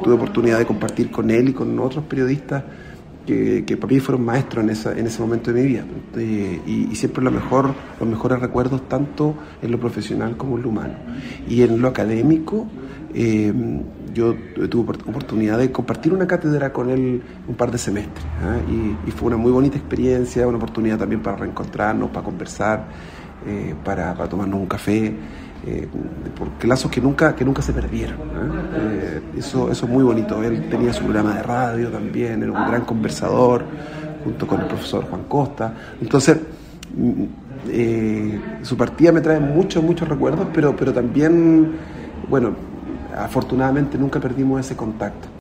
tuve oportunidad de compartir con él y con otros periodistas que para mí fueron maestros en ese momento de mi vida. Y siempre los mejores recuerdos, tanto en lo profesional como en lo humano. Y en lo académico, yo tuve oportunidad de compartir una cátedra con él un par de semestres, y fue una muy bonita experiencia, una oportunidad también para reencontrarnos, para conversar, para tomarnos un café, porque lazos que nunca se perdieron. Eso es muy bonito. Él tenía su programa de radio también, era un gran conversador, junto con el profesor Juan Costa. Entonces, su partida me trae muchos recuerdos, pero también, bueno, afortunadamente nunca perdimos ese contacto.